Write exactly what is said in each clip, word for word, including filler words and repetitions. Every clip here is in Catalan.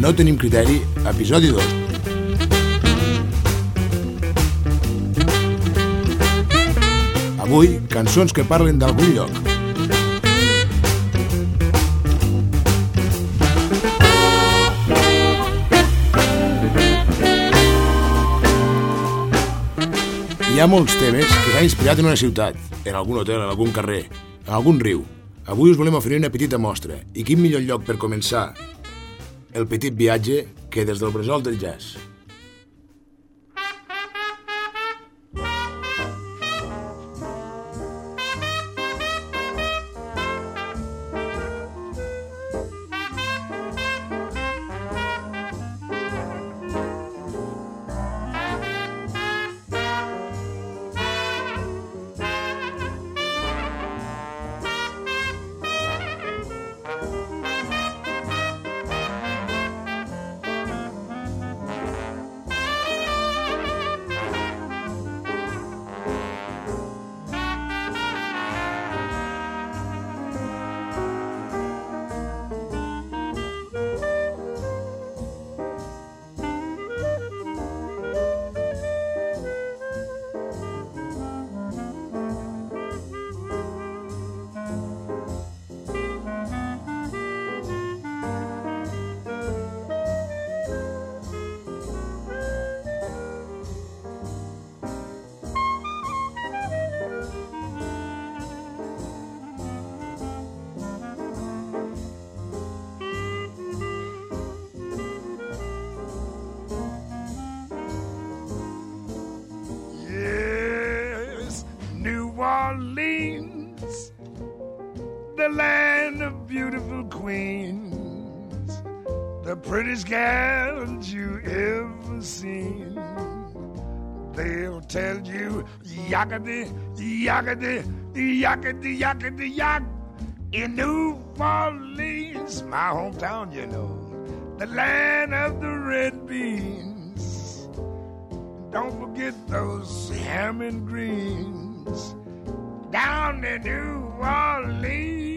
No tenim criteri, episodi dos. Avui, cançons que parlen d'algun lloc. Hi ha molts temes que s'han inspirat en una ciutat, en algun hotel, en algun carrer, en algun riu. Avui us volem oferir una petita mostra. I quin millor lloc per començar el petit viatge que des del bressol del jazz. Orleans, the land of beautiful queens, the prettiest gals you ever seen. They'll tell you yakety, yakety, yakety, yakety, yak. In New Orleans, my hometown, you know, the land of the red beans. Don't forget those ham and greens down in New Orleans.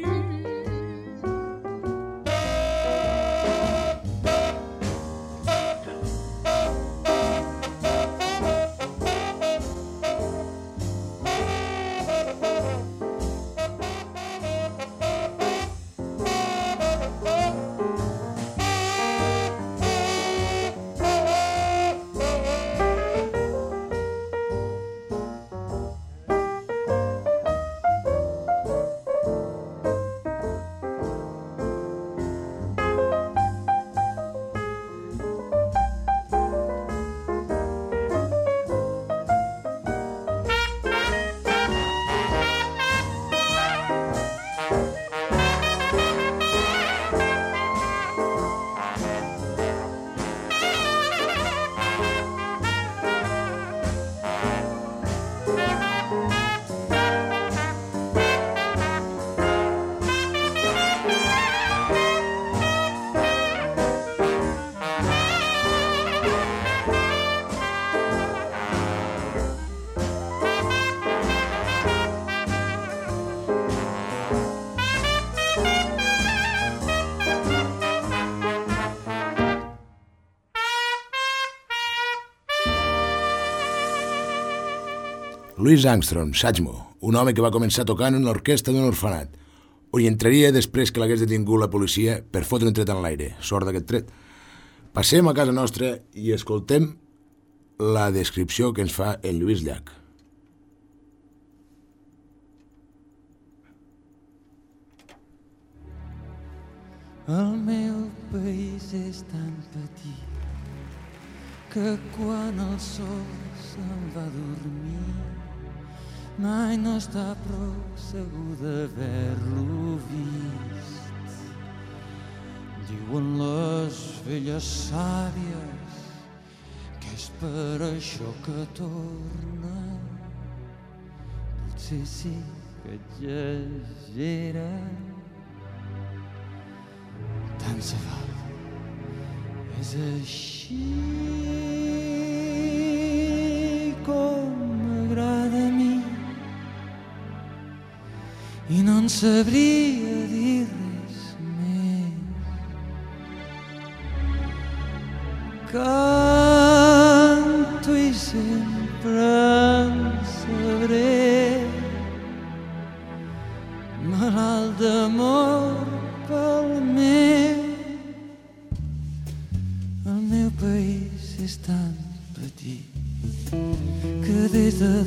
Louis Armstrong, Satchmo, un home que va començar tocant en l'orquestra d'un orfenat, on hi entraria després que l'hagués detingut la policia per fotre un tret en l'aire. Sort d'aquest tret. Passem a casa nostra i escoltem la descripció que ens fa en Lluís Llach. El meu país és tan petit que quan el sol se'n va dormir mai no està prou segur d'haver-lo vist. Diuen les velles sàvies que és per això que torna. Potser sí que exageren. Tant se val, és així com m'agrada a mi i no en sabria dir res més.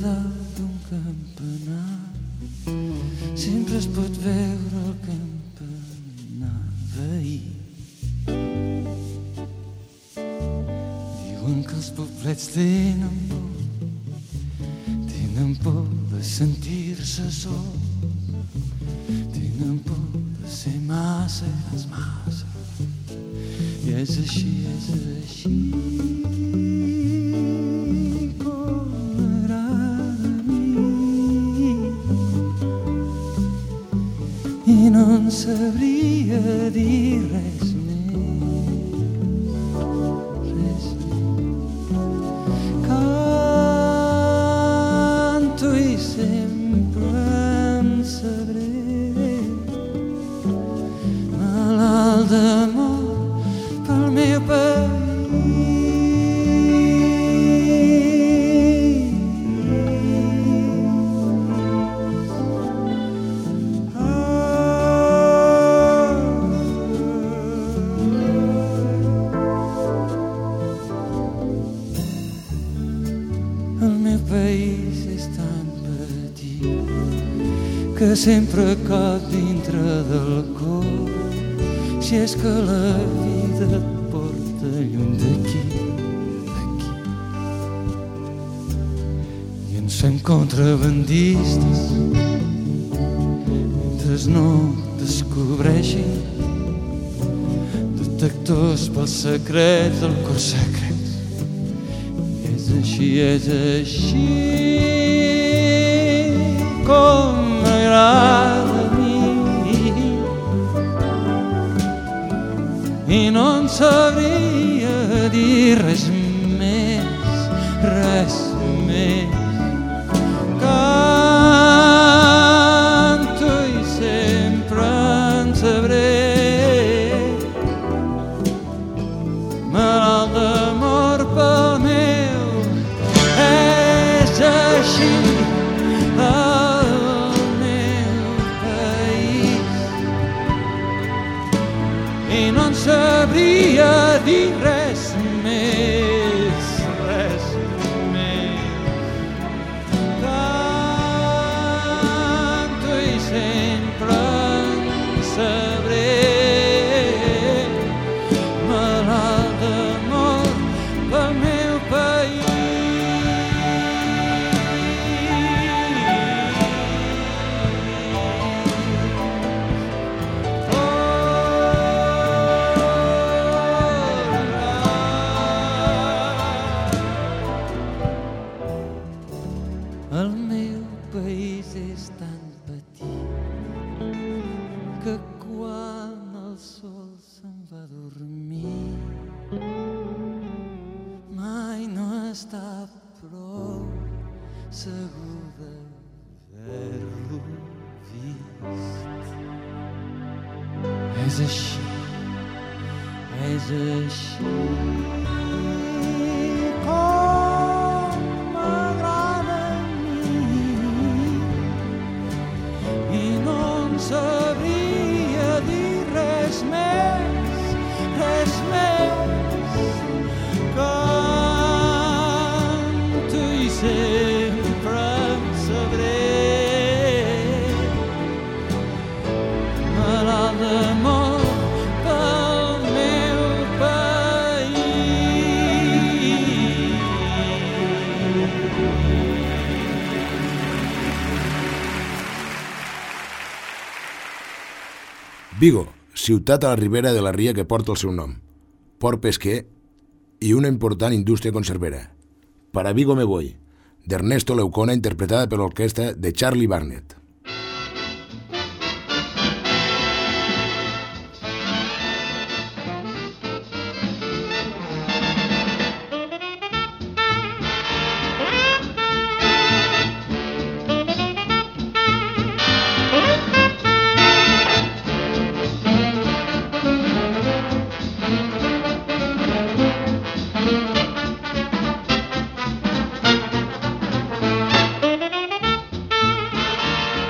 dalt d'un campanar sempre es pot veure el campanar veí. Diuen que els poblets tenen por, tenen por de sentir-se sols, tenen por de ser massa grans, massa. I és així, és així com m'agrada a mi. I no en sabria dir res més, res més. Canto i sempre en sabré, malalt d'amor pel meu país. El meu país és tan petit que sempre cap dintre del cor, si és que la vida et porta lluny d'aquí, d'aquí. I ens fem contrabandistes mentre no descobreixin detectors pels secrets del cor secret. És així, és així com m'agrada a mi. I no en sabria dir res més, res més. Canto i sempre en sabré, malalt d'amor pel meu. És així el meu país. I no en sabria dir res més, res més. Canto i sempre en sabré, malalt d'amor pel meu país. El meu país és tan petit que quan el sol se'n va a dormir mai no està prou segur d'haver-lo vist. És així, és així com m'agrada a mi. I no en sabria dir res més, res més. Canto i sempre en sabré, malalt d'amor pel meu país. Vigo, ciutat a la ribera de la ria que porta el seu nom, port pesquer i una important indústria conservera. Para Vigo me voy, d'Ernesto Leucona, interpretada per l'orquestra de Charlie Barnet. Thank you.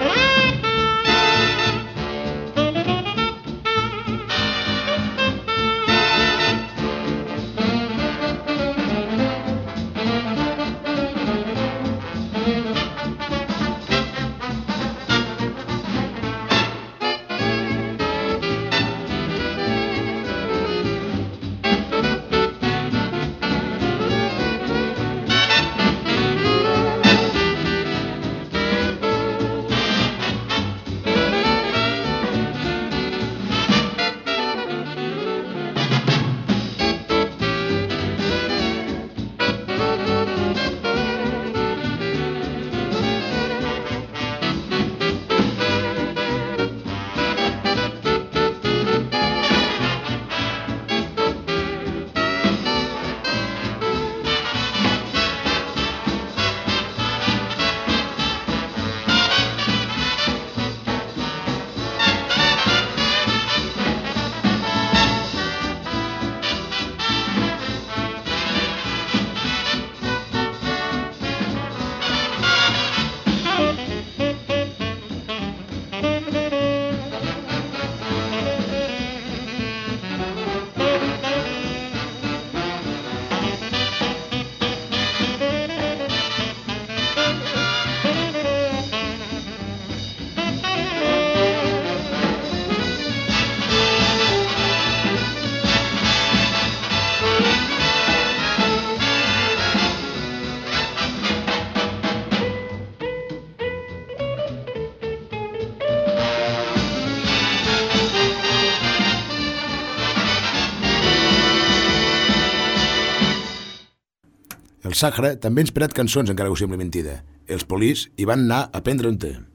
El Sàhara també ha inspirat cançons, encara que ho sembli mentida. Els Police hi van anar a prendre un té.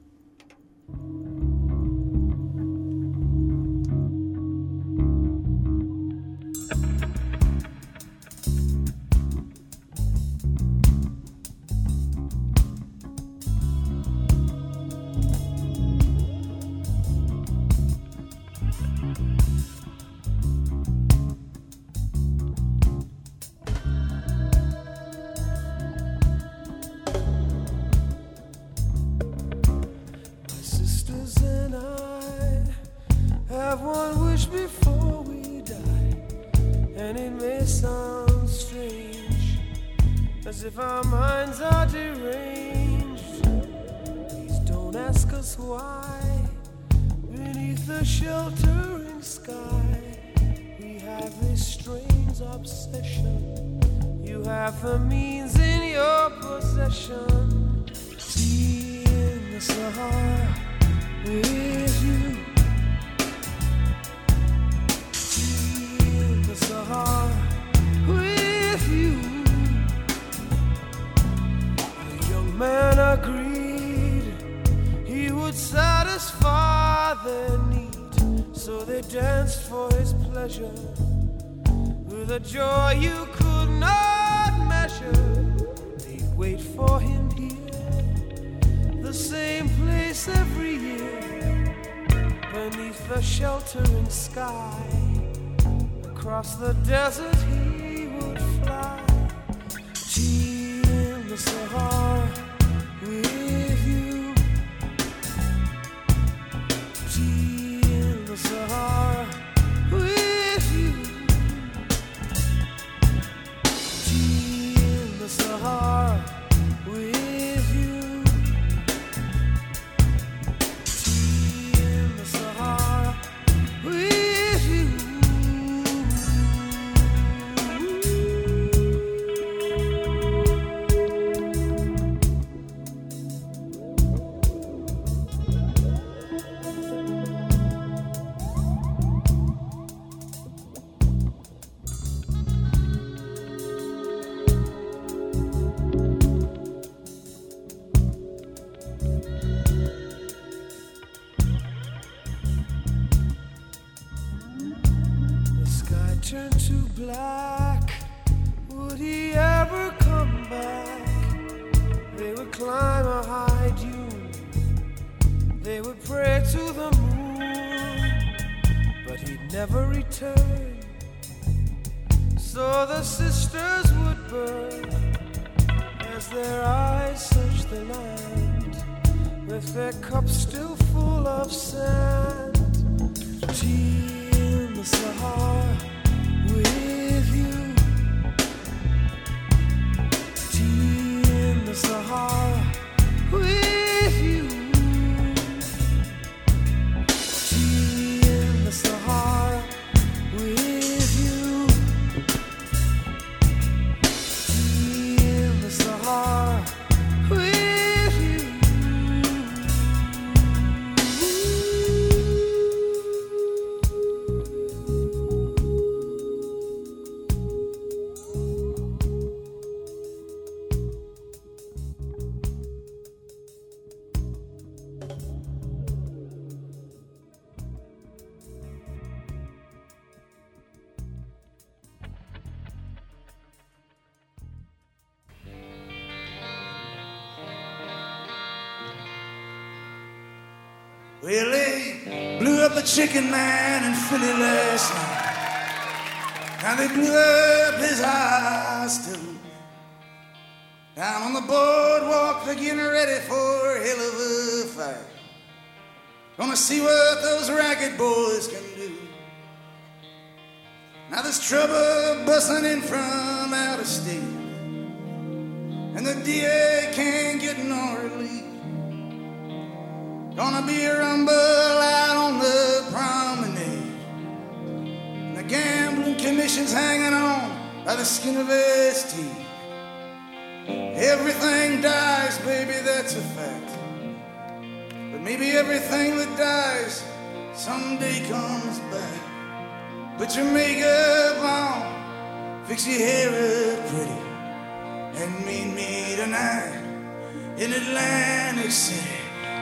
As if our minds are deranged. Please don't ask us why. Beneath the sheltering sky, we have this strange obsession. You have the means in your possession. Tea in the Sahara with you. Tea in the Sahara with you. Man agreed he would satisfy their need, so they danced for his pleasure with a joy you could not measure. They'd wait for him here, the same place every year, beneath the sheltering sky. Across the desert he would fly. Tea in the Sahara with you. Tea in the Sahara with you. Tea in the Sahara with you. Tea in the Sahara with you. Turned to black. Would he ever come back? They would climb a high dune, they would pray to the moon, but he'd never return. So the sisters would burn as their eyes searched the land, with their cups still full of sand. Tea in the Sahara with you. Tea in the Sahara with you. Tea in the Sahara with you. Tea in the Sahara with you. Well, they blew up the chicken man in Philly last night, and they blew up his house too. Down on the boardwalk, they're getting ready for a hell of a fight. Gonna see what those ragged boys can do. Now there's trouble busting in from out of state, and the D A can't get no relief. Gonna be a rumble out on the promenade, and the gambling commission's hanging on by the skin of his teeth. Everything dies, baby, that's a fact. But maybe everything that dies someday comes back. Put your makeup on, fix your hair up pretty, and meet me tonight in Atlantic City.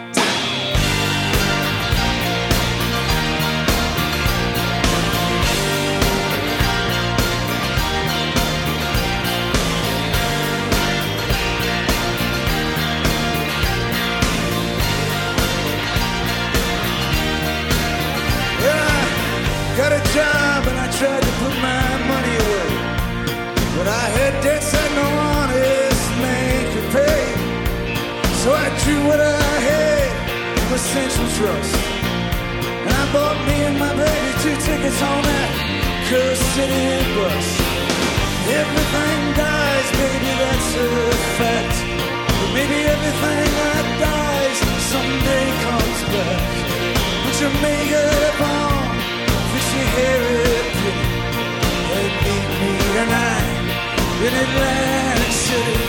Got a job and I tried to put my money away, but I had debts that no honest man could pay. So I drew what I had from Central Trust, and I bought me and my baby two tickets on that cursed city bus. Everything dies, baby, that's a fact, but maybe everything that dies someday comes back. Put your makeup on, fix your hair up pretty, and meet me tonight in Atlantic City.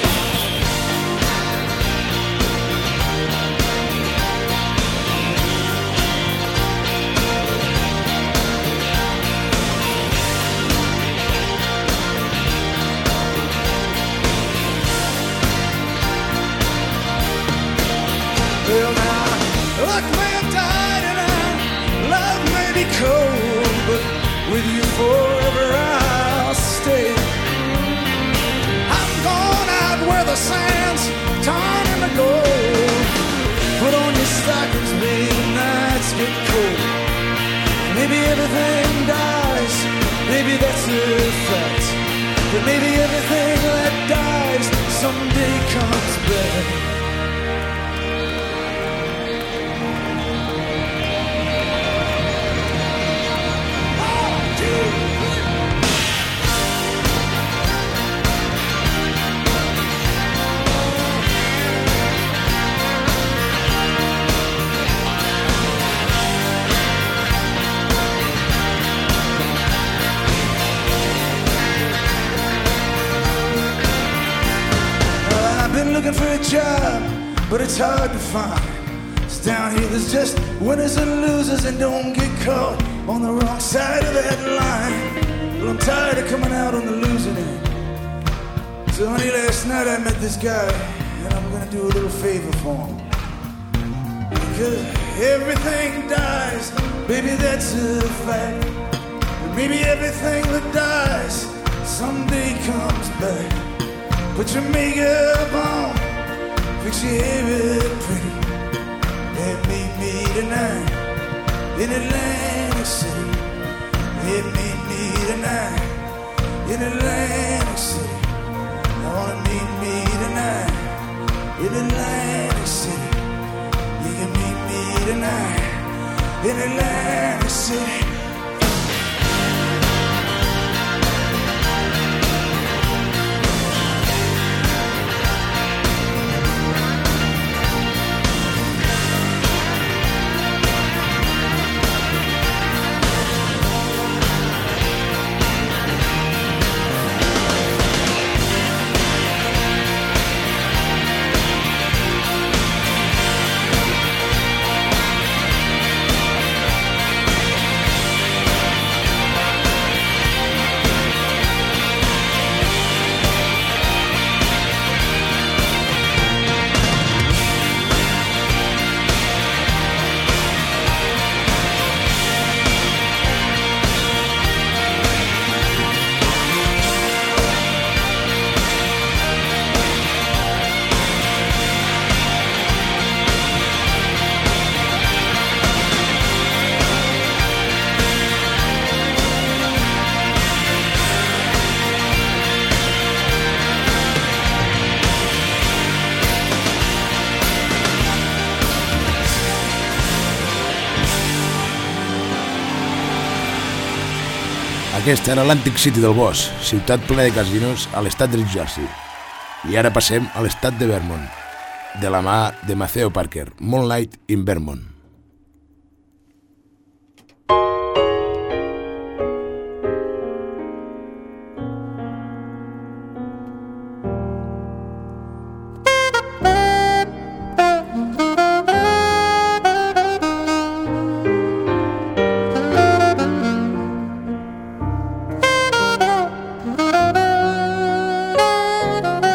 Well now, luck may have died and our love may be cold, but with you forever I'll stay. I'm going out where the sand's turning to gold. Put on your stockings, baby, the nights get cold. Maybe everything dies, maybe that's a fact, but maybe everything that dies someday comes back. Looking for a job, but it's hard to find. It's down here, there's just winners and losers, and don't get caught on the wrong side of that line. Well, I'm tired of coming out on the losing end. So honey, last night I met this guy, and I'm gonna do a little favor for him. Because everything dies, baby, that's a fact. But maybe everything that dies someday comes back. Put your makeup on, fix your hair pretty, and meet me tonight in Atlantic City. And meet me tonight in Atlantic City. I wanna meet me tonight in Atlantic City. You can meet me tonight in Atlantic City. Aquesta era l'Atlantic City del Bosc, ciutat plena de casinos a l'estat del Jersey. I ara passem a l'estat de Vermont, de la mà de Maceo Parker, Moonlight in Vermont. Thank you.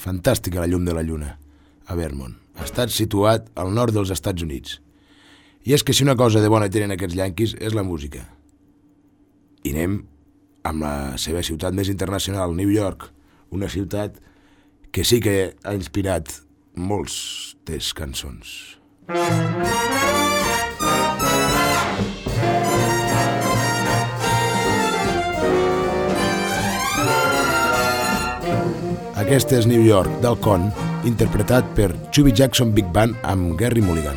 Fantàstica la llum de la lluna, a Vermont, estat situat al nord dels Estats Units. I és que si una cosa de bona tenen aquests yanquis és la música. I anem amb la seva ciutat més internacional, New York, una ciutat que sí que ha inspirat molts des cançons. Aquest és New York, del Con, interpretat per Chubby Jackson Big Band amb Gerry Mulligan.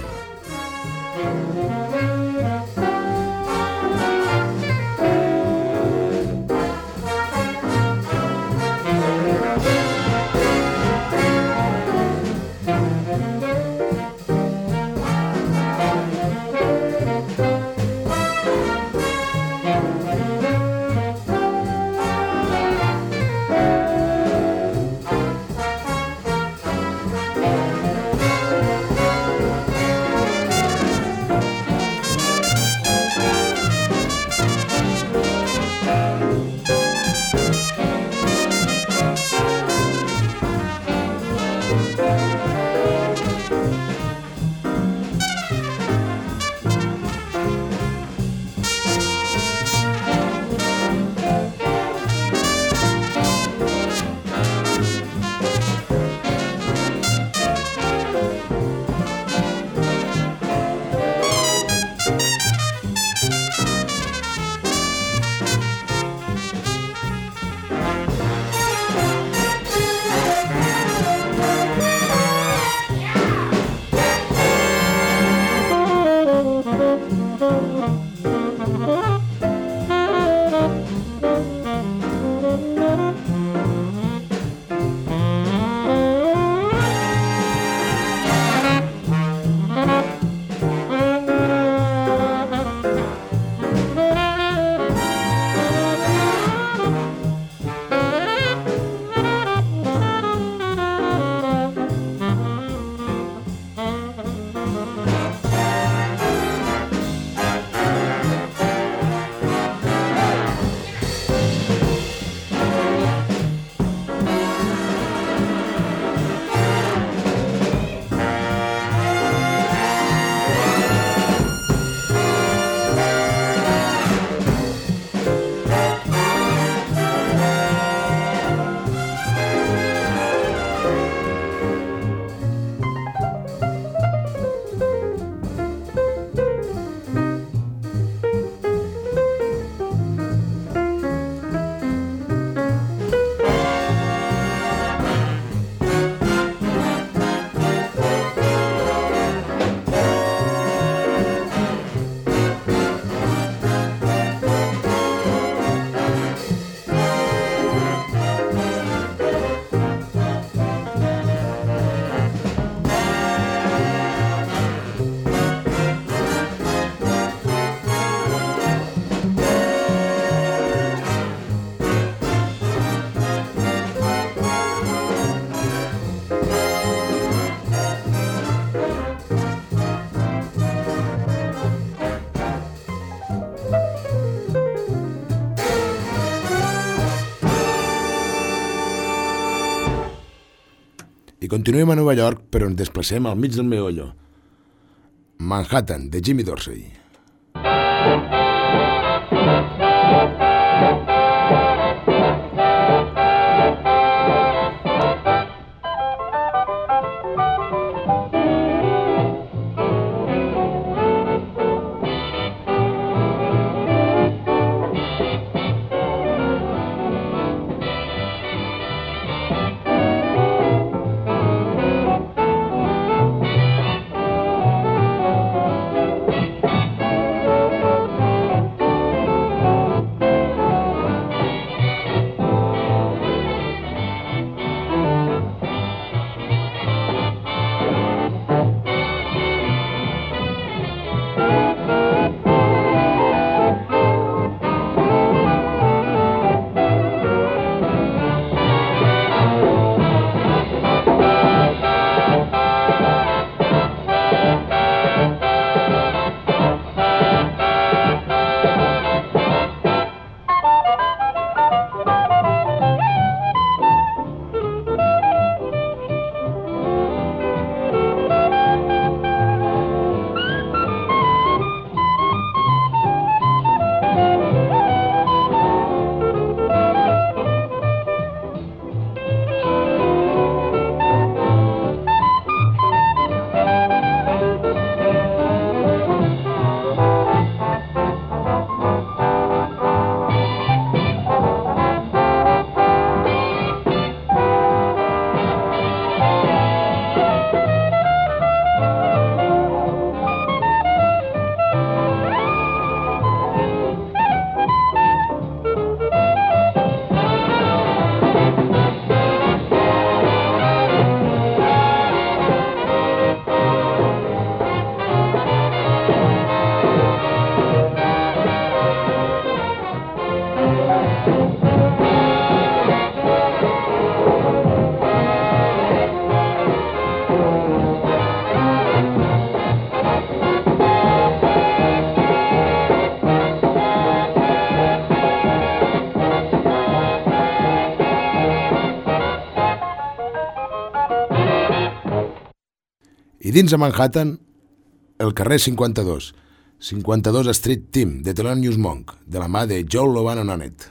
I continuem a Nova York, però ens desplacem al mig del meollo. Manhattan, de Jimmy Dorsey. I dins a Manhattan, el carrer cinquanta-dos, cinquanta-dos Street Team, de Thelonious Monk, de la mà de Joe Lovano Nanette.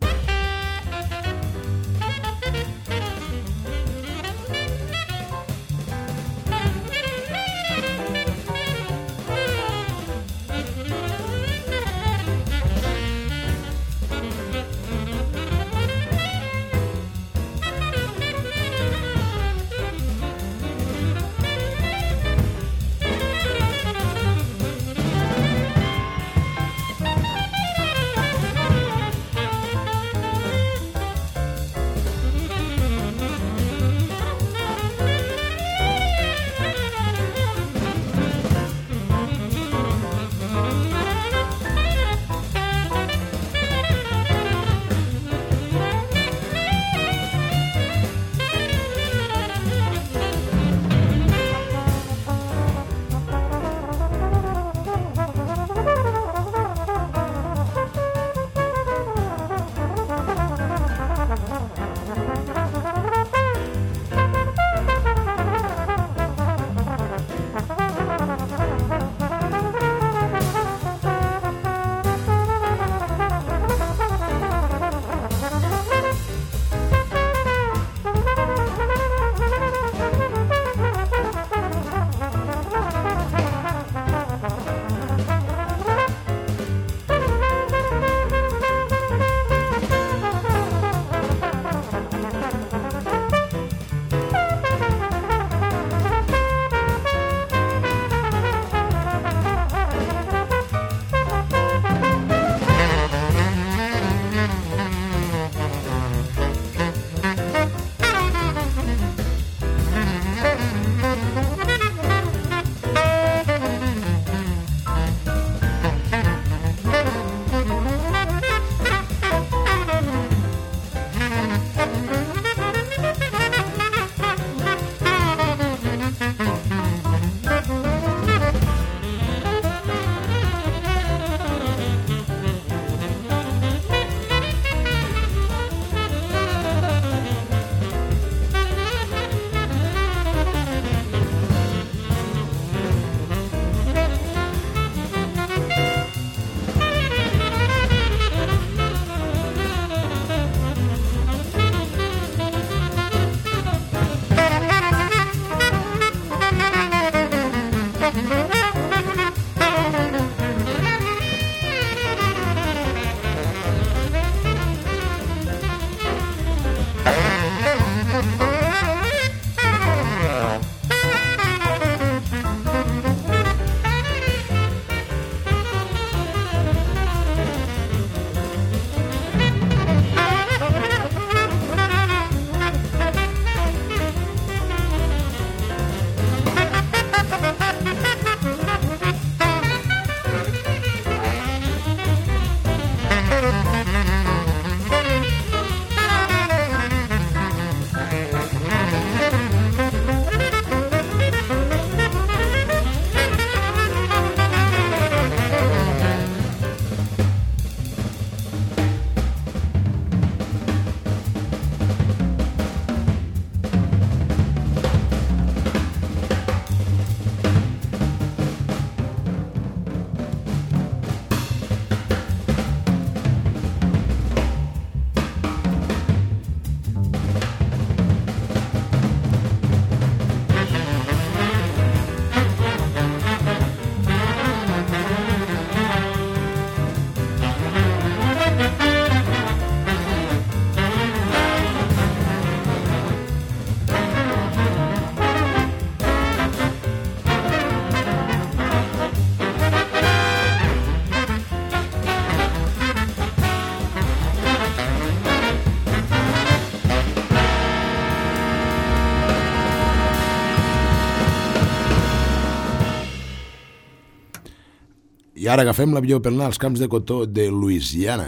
I ara agafem l'avió per anar als camps de cotó de Louisiana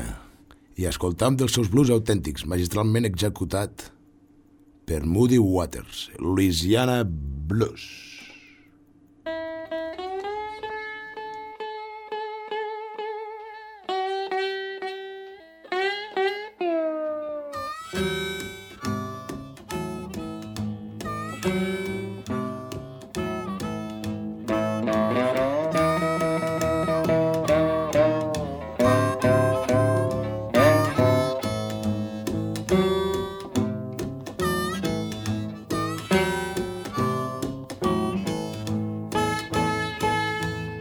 i escoltam dels seus blues autèntics, magistralment executat per Muddy Waters, Louisiana Blues.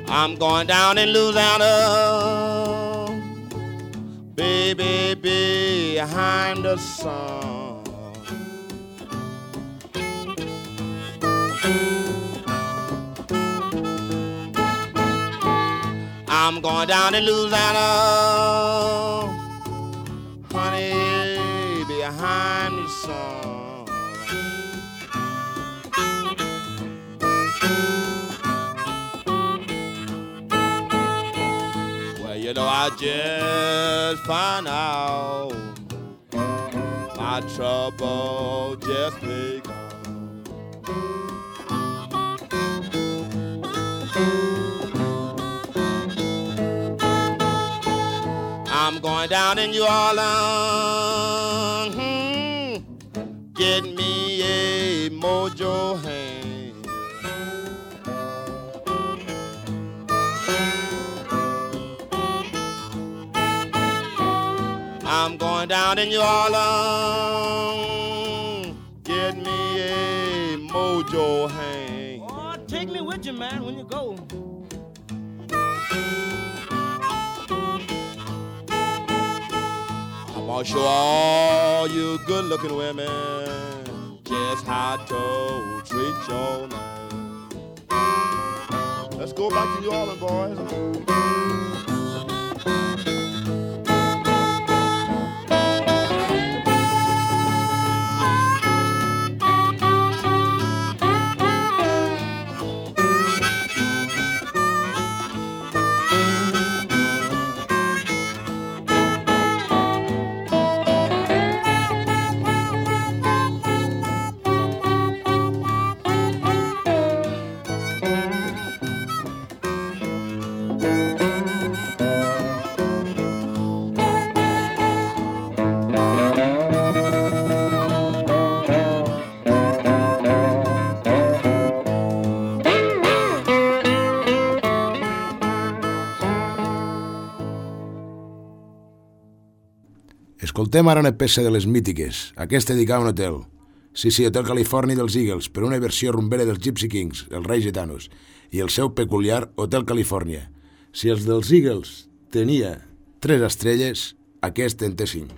I'm going down in Louisiana, baby, behind the sun. I'm going down in Louisiana, honey, behind the sun. Well, you know, I just found out my trouble just begun. I'm going down in New Orleans, hmm, get me a mojo hand. I'm going down in New Orleans, get me a mojo hand. Oh, take me with you, man, when you go. I'll show all you good-looking women just how to treat your man. Let's go back to New Orleans, boys. Escoltem ara una peça de les mítiques, aquesta dedicada a un hotel. Sí, sí, Hotel California dels Eagles, per una versió rumbera dels Gypsy Kings, els Reis Gitanos, i el seu peculiar Hotel California. Si els dels Eagles tenia tres estrelles, aquest en té cinc.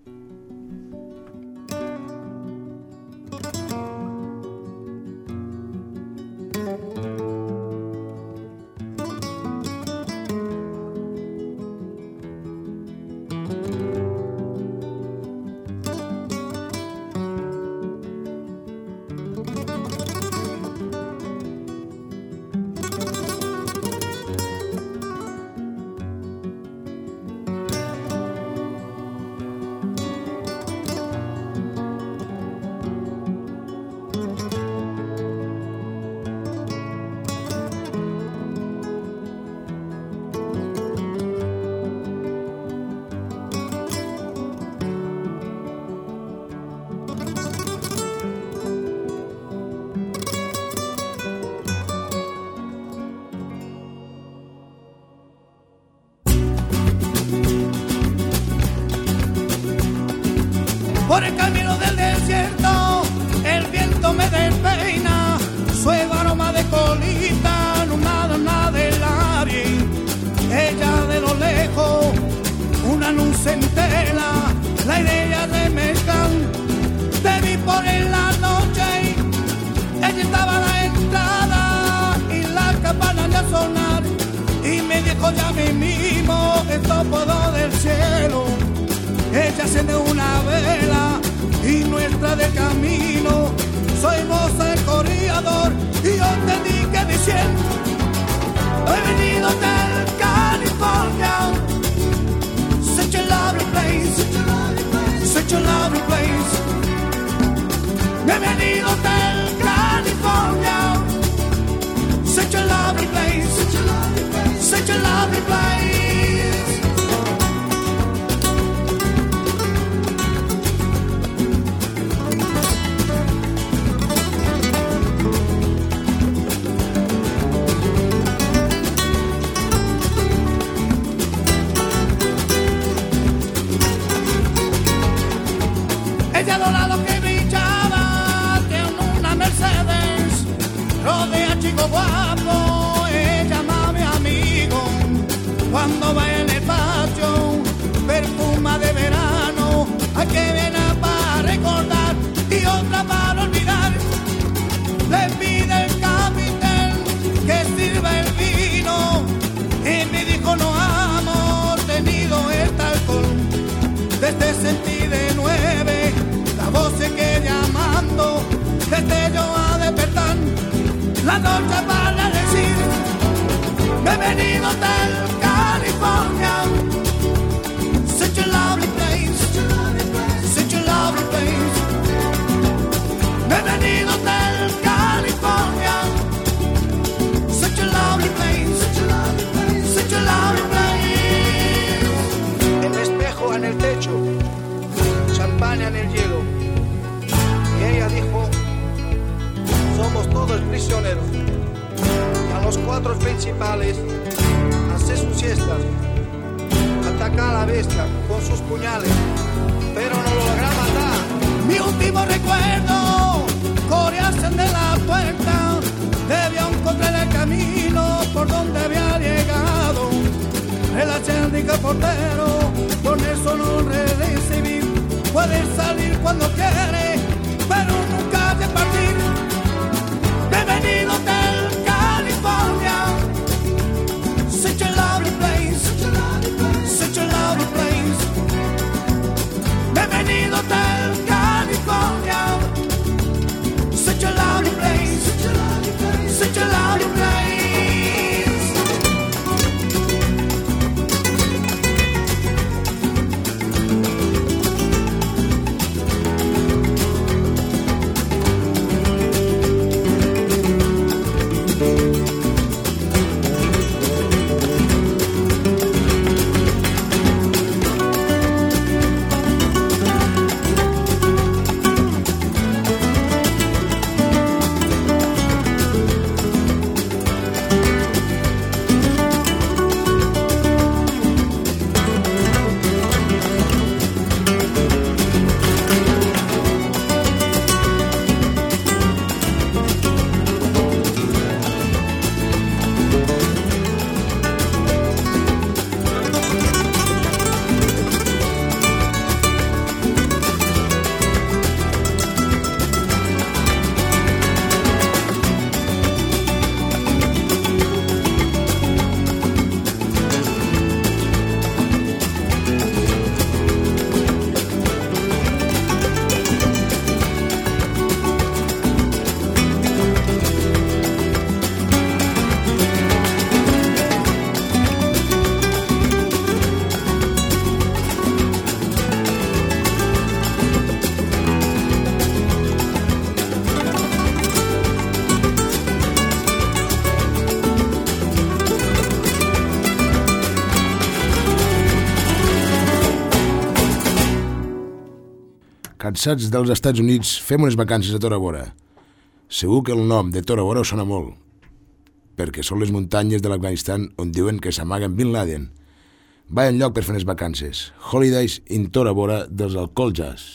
Por el camino del desierto, el viento me despeina, suave aroma de colita, no nada, nada del aire. Ella de lo lejos, una luz entera, la idea de mezclar. Te vi por en la noche, ella estaba a la entrada y la campana ya sonar. Y me dijo ya mi mismo, esto puedo del cielo. Ella enciende una vela y nuestra de camino. Soy vos el corredor y yo te dije diciendo: he venido del California, such a lovely place, such a lovely place. Me he venido del California, such a lovely place, such a lovely place. Ella dorado que brillaba, tiene una Mercedes, rodea chico guapo, ella mami a mí. noche para decir bienvenido Hotel California. Such a lovely place, such a lovely place. Bienvenido Hotel California. Such a lovely place, such a lovely place. El espejo en el techo, champaña en el hielo. Y ella dijo: somos todos prisioneros. Y a los cuatro principales hace sus siestas, ataca a la bestia con sus puñales, pero no lo logra matar. Mi último recuerdo, corearse de la puerta, debía encontrar el camino por donde había llegado. El acérdico portero, con eso no recibir. Puede salir cuando quiere, pero nunca de partir. Bienvenido Hotel California. Such a lovely place, such a lovely place. Bienvenido Hotel California. Such a lovely place, such a lovely place. Cansats dels Estats Units, fem unes vacances a Tora Bora. Segur que el nom de Tora Bora us sona molt, perquè són les muntanyes de l'Afganistan on diuen que s'amaguen Bin Laden. Va enlloc per fer unes vacances. Holidays in Tora Bora dels Alcohol Jazz.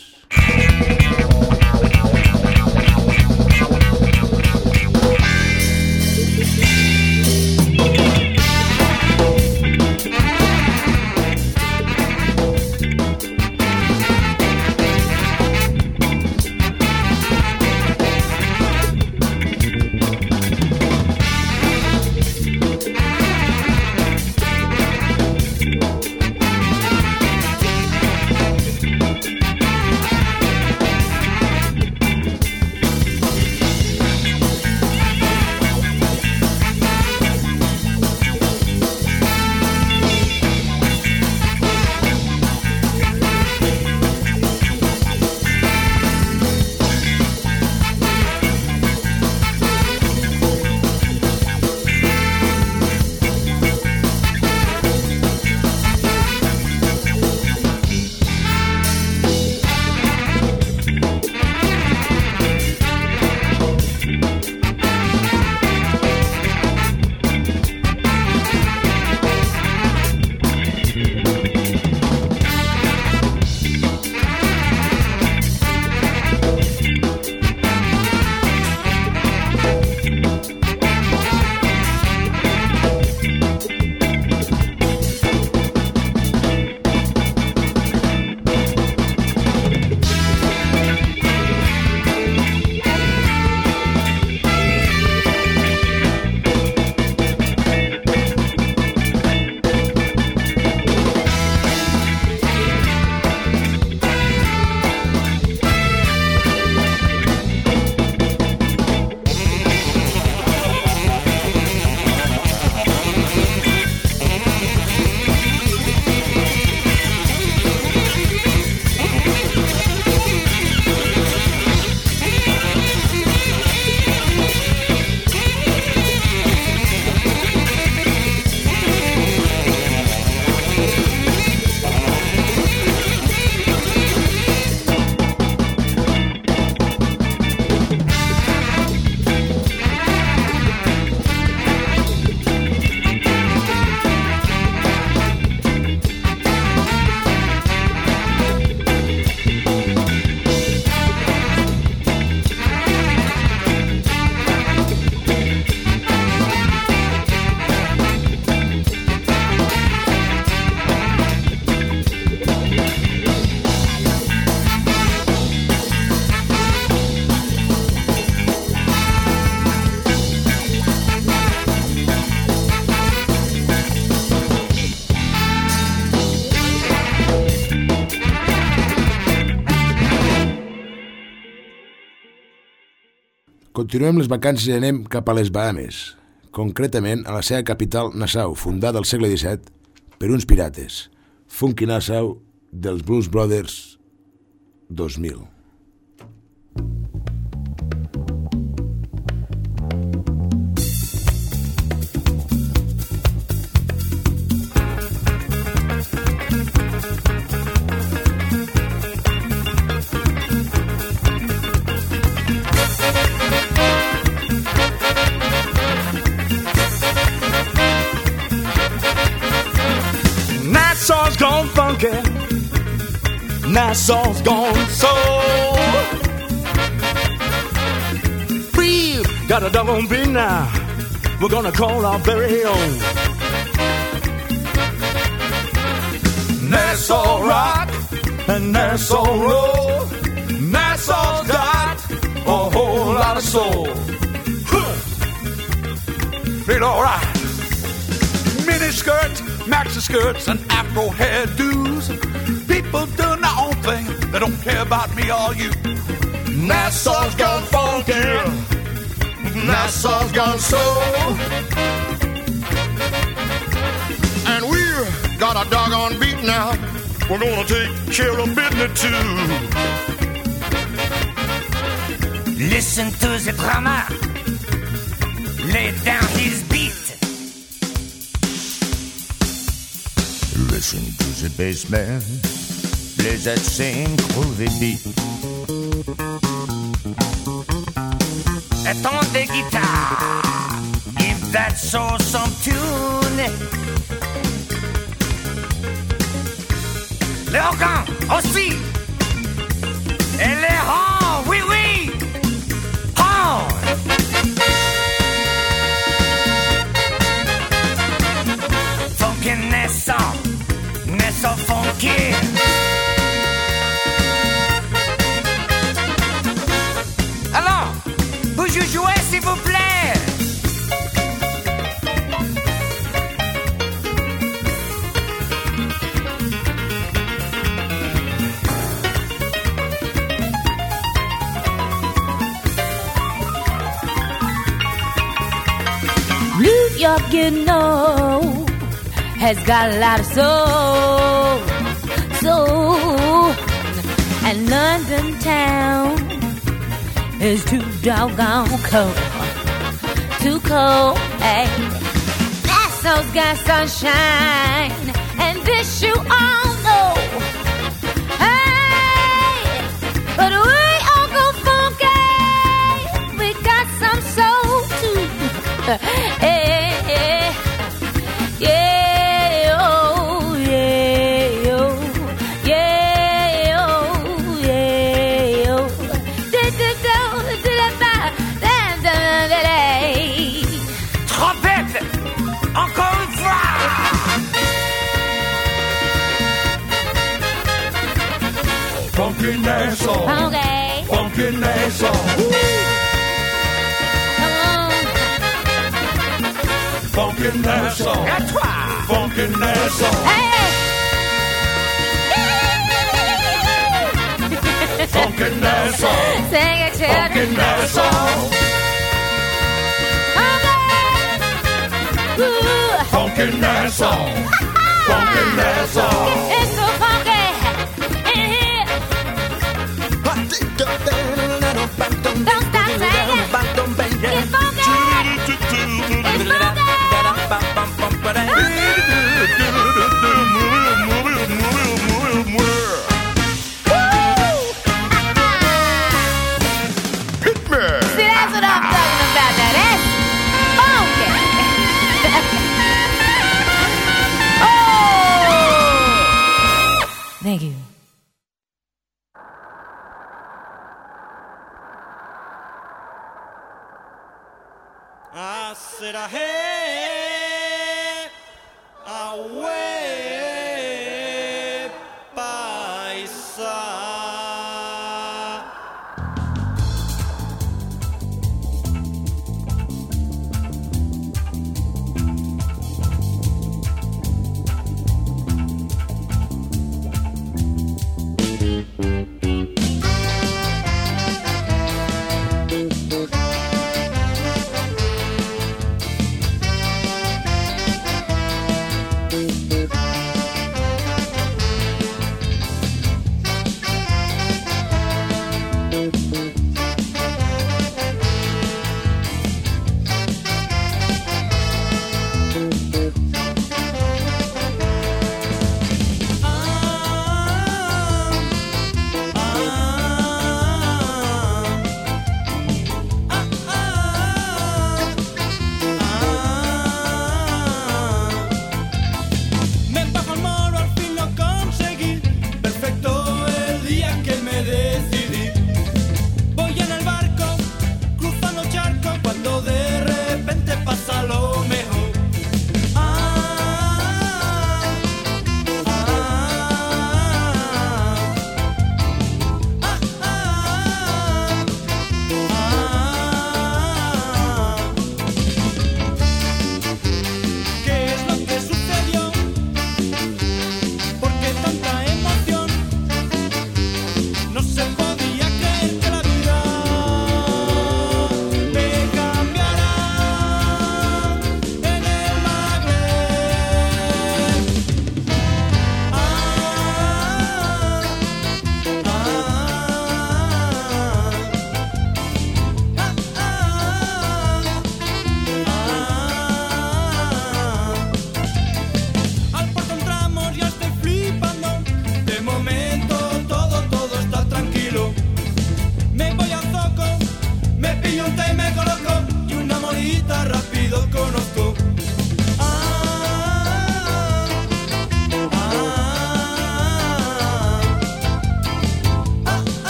Continuem les vacances i anem cap a les Bahames, concretament a la seva capital, Nassau, fundada al segle disset per uns pirates. Funky Nassau dels Blues Brothers dos mil. Nassau's gone funky, Nassau's gone soul. We've got a doggone beat now, we're gonna call our very own. Nassau rock and Nassau roll, Nassau's got a whole lot of soul. Huh. Feel alright. Mini skirts, maxi skirts, and afro hairdos. People doing their own thing, they don't care about me or you. Nassau's gone funky, Nassau's gone soul. And we've got a doggone beat now, we're gonna take care of business too. Listen to the drummer, lay down his beat. Listen to the bass man, play that same groovy beat. Et ton des guitares, give that soul some tune. Les organes aussi, et les horns, oui oui, horns. Funky Nassau, Nassau funky. Alors, vous jouez s'il vous plaît. New York, you know, has got a lot of soul, soul. And London town is too doggone cold, too cold. Hey, Nassau's got sunshine, and this you all know. Hey, but we all go funky. We got some soul too. Hey, hey, yeah, oh, yeah, oh, yeah, oh, yeah, oh. Trompette, encore une fois. Funky Nassau, Okay. Funky Nassau. Funky Nassau, À toi. Funky Nassau, Hey! Funky Nassau, Sing it, children. Funky Nassau, Ooh, Funky Nassau, Funky Nassau. it's so funky in here. Don't stop singing. It's funky. It's funky. See, that's what I'm talking about. Now that's funky. Oh, thank you. I said, hey, away, paisa.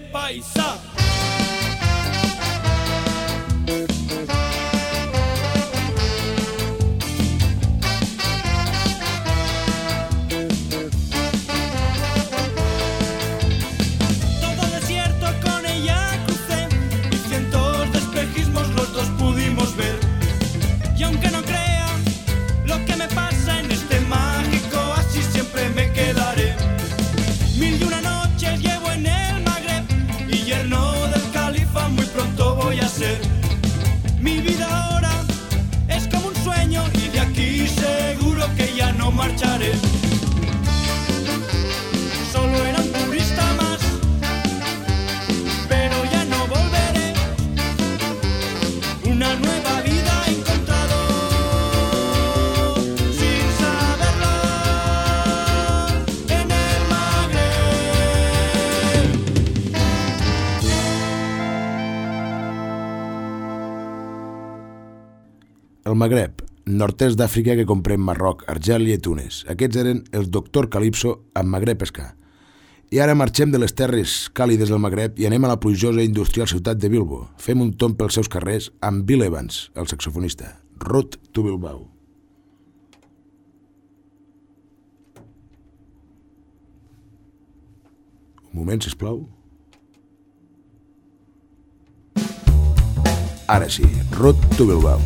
paisa. Todo desierto con ella crucé y cientos de espejismos los dos pudimos ver. Y aunque no crea lo que me pasa en este mágico, así siempre me quedaré. Mil y una noches llevo en el Magreb y yerno del califa muy pronto voy a ser. Mi vida ahora es como un sueño y de aquí seguro que ya no marcharé. Solo era un turista más, pero ya no volveré. Una nueva vida he encontrado sin saberlo en el Magreb. El Magreb, nord-est d'Àfrica que comprèn Marroc, Argèlia i Túnez. Aquests eren els Doctor Calypso amb Magreb Ska. I ara marxem de les terres càlides del Magreb i anem a la plujosa i industrial ciutat de Bilbo. Fem un tomb pels seus carrers amb Bill Evans, el saxofonista. Road to Bilbao. Un moment, sisplau. Ara sí, Road to Bilbao.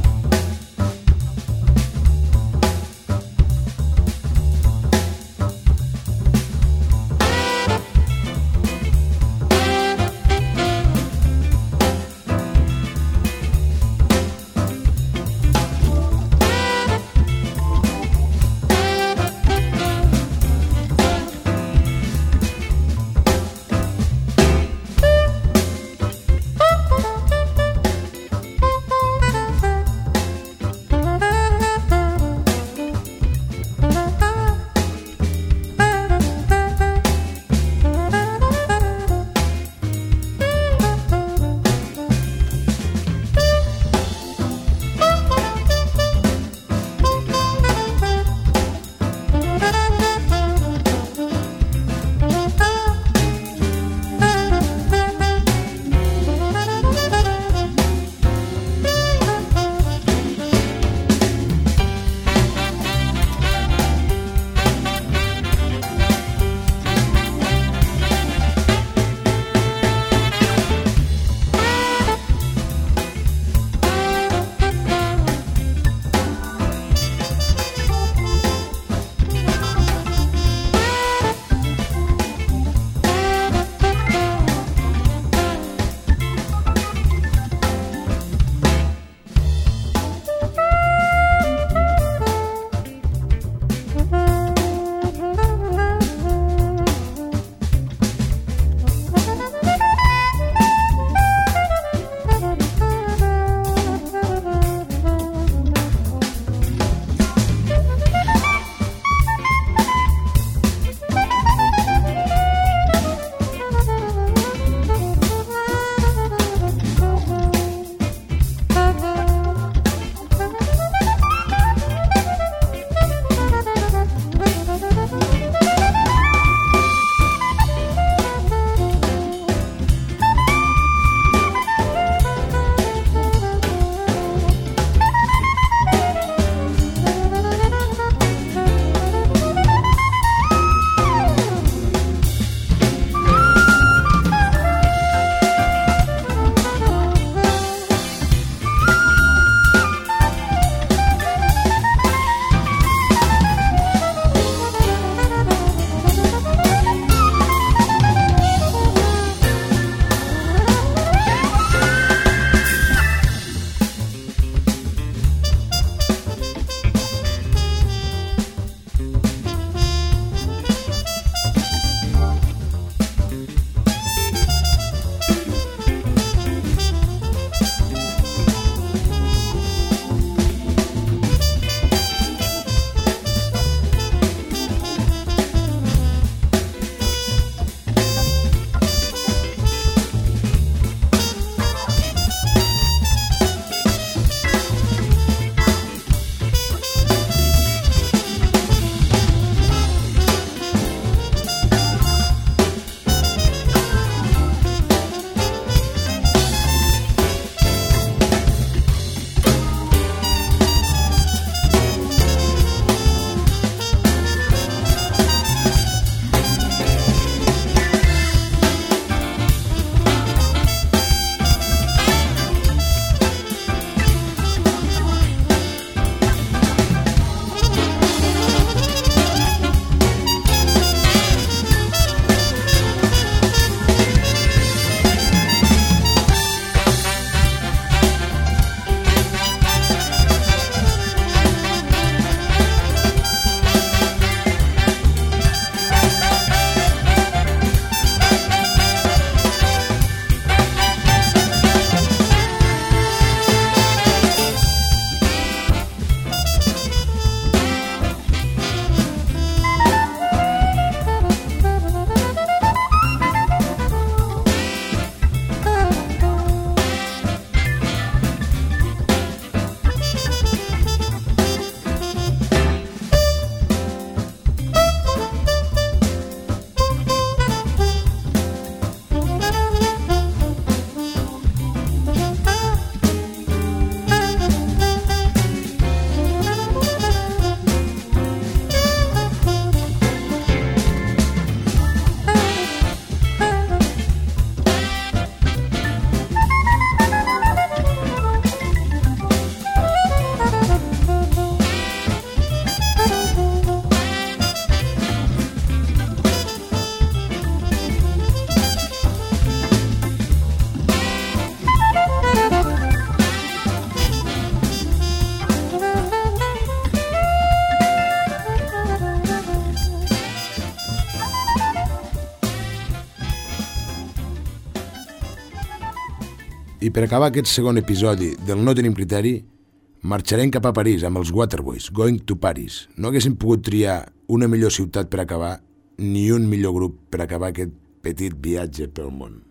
I per acabar aquest segon episodi del No tenim criteri, marxarem cap a París amb els Waterboys, Going to Paris. No haguéssim pogut triar una millor ciutat per acabar, ni un millor grup per acabar aquest petit viatge pel món.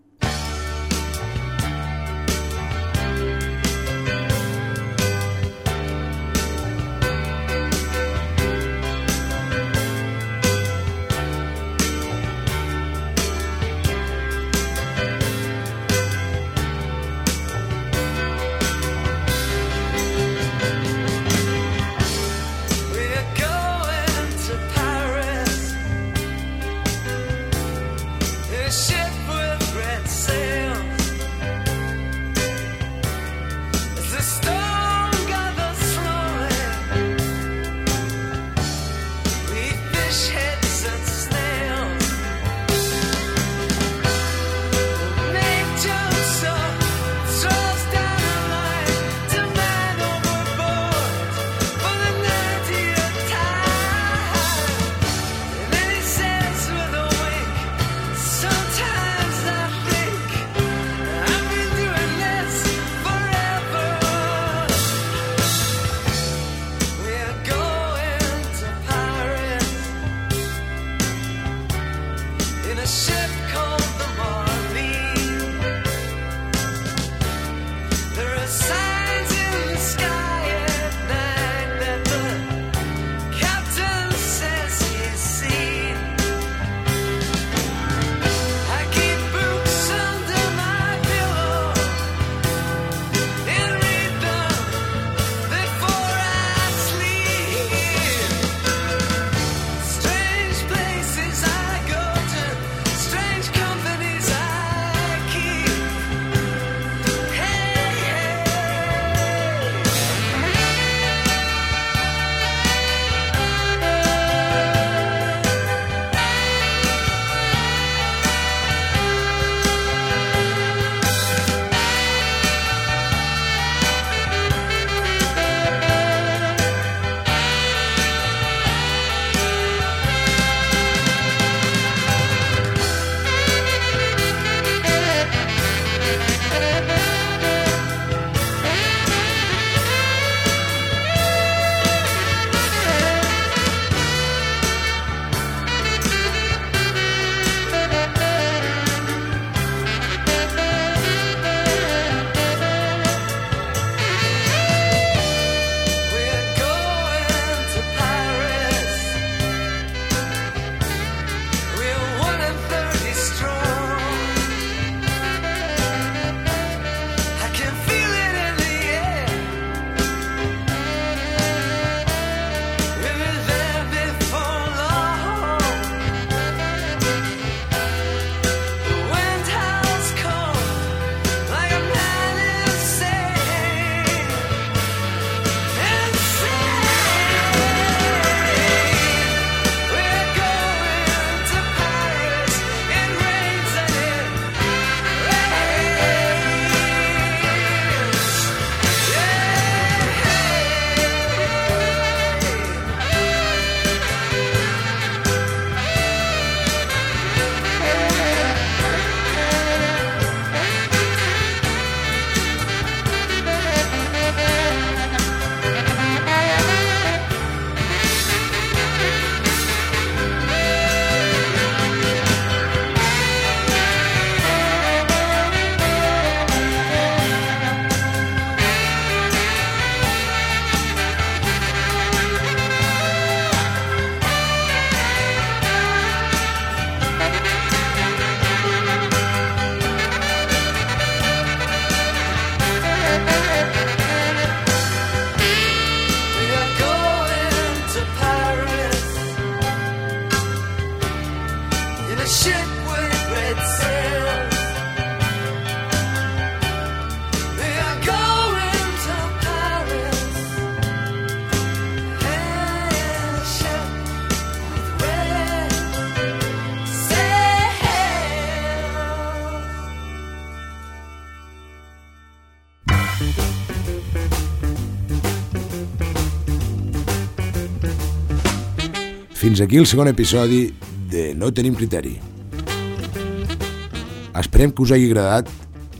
Fins aquí el segon episodi de No tenim criteri. Esperem que us hagi agradat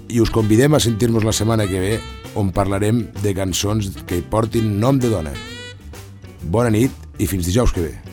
i us convidem a sentir-nos la setmana que ve, on parlarem de cançons que portin nom de dona. Bona nit i fins dijous que ve.